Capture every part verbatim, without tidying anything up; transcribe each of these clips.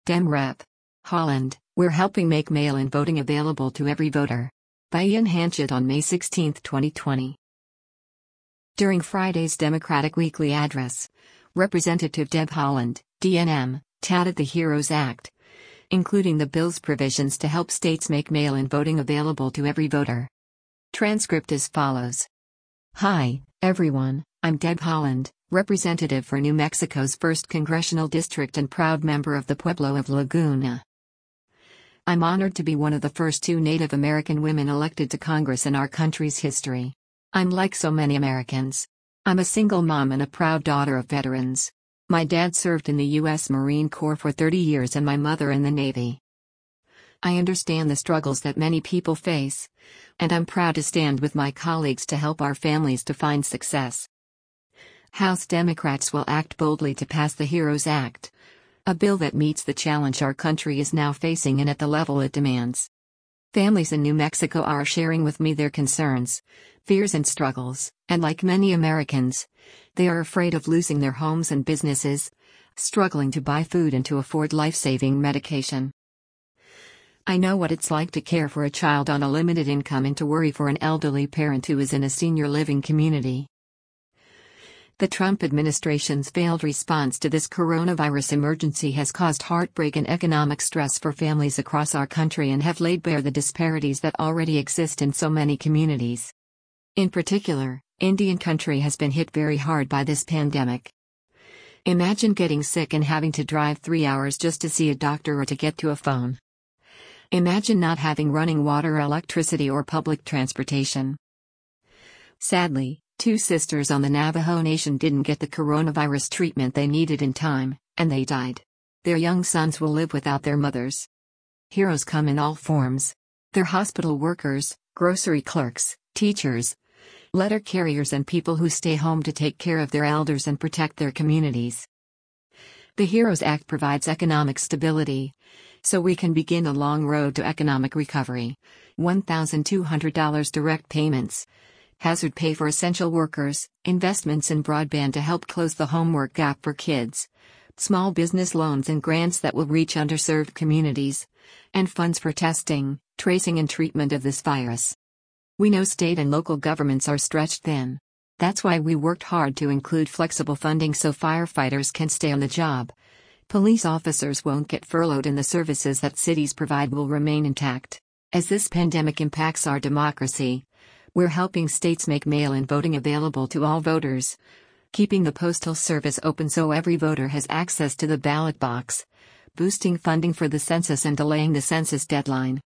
Dem Rep. Holland, we're helping make mail-in voting available to every voter. By Ian Hanchett on May sixteenth, twenty twenty. During Friday's Democratic Weekly Address, Representative Deb Haaland, D N M, touted the HEROES Act, including the bill's provisions to help states make mail-in voting available to every voter. Transcript as follows. Hi, everyone, I'm Deb Haaland, representative for New Mexico's first Congressional District and proud member of the Pueblo of Laguna. I'm honored to be one of the first two Native American women elected to Congress in our country's history. I'm like so many Americans. I'm a single mom and a proud daughter of veterans. My dad served in the U S Marine Corps for thirty years and my mother in the Navy. I understand the struggles that many people face, and I'm proud to stand with my colleagues to help our families to find success. House Democrats will act boldly to pass the HEROES Act, a bill that meets the challenge our country is now facing and at the level it demands. Families in New Mexico are sharing with me their concerns, fears and struggles, and like many Americans, they are afraid of losing their homes and businesses, struggling to buy food and to afford life-saving medication. I know what it's like to care for a child on a limited income and to worry for an elderly parent who is in a senior living community. The Trump administration's failed response to this coronavirus emergency has caused heartbreak and economic stress for families across our country and have laid bare the disparities that already exist in so many communities. In particular, Indian country has been hit very hard by this pandemic. Imagine getting sick and having to drive three hours just to see a doctor or to get to a phone. Imagine not having running water, electricity, or public transportation. Sadly, two sisters on the Navajo Nation didn't get the coronavirus treatment they needed in time, and they died. Their young sons will live without their mothers. Heroes come in all forms. They're hospital workers, grocery clerks, teachers, letter carriers, and people who stay home to take care of their elders and protect their communities. The HEROES Act provides economic stability, so we can begin a long road to economic recovery. one thousand two hundred dollars direct payments, hazard pay for essential workers, investments in broadband to help close the homework gap for kids, small business loans and grants that will reach underserved communities, and funds for testing, tracing and treatment of this virus. We know state and local governments are stretched thin. That's why we worked hard to include flexible funding so firefighters can stay on the job. Police officers won't get furloughed and the services that cities provide will remain intact. As this pandemic impacts our democracy, we're helping states make mail-in voting available to all voters, keeping the Postal Service open so every voter has access to the ballot box, boosting funding for the census and delaying the census deadline.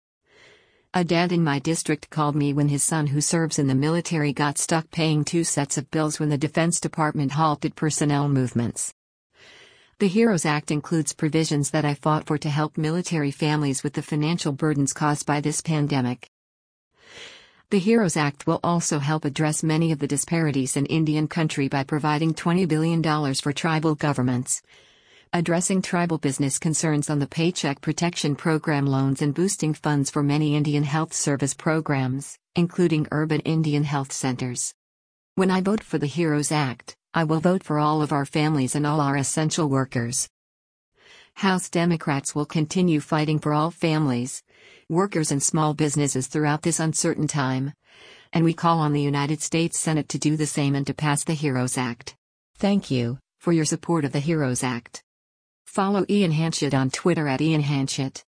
A dad in my district called me when his son who serves in the military got stuck paying two sets of bills when the Defense Department halted personnel movements. The HEROES Act includes provisions that I fought for to help military families with the financial burdens caused by this pandemic. The HEROES Act will also help address many of the disparities in Indian country by providing twenty billion dollars for tribal governments, addressing tribal business concerns on the Paycheck Protection Program loans, and boosting funds for many Indian health service programs, including urban Indian health centers. When I vote for the HEROES Act, I will vote for all of our families and all our essential workers. House Democrats will continue fighting for all families, workers and small businesses throughout this uncertain time, and we call on the United States Senate to do the same and to pass the HEROES Act. Thank you for your support of the HEROES Act. Follow Ian Hanchett on Twitter at Ian Hanchett.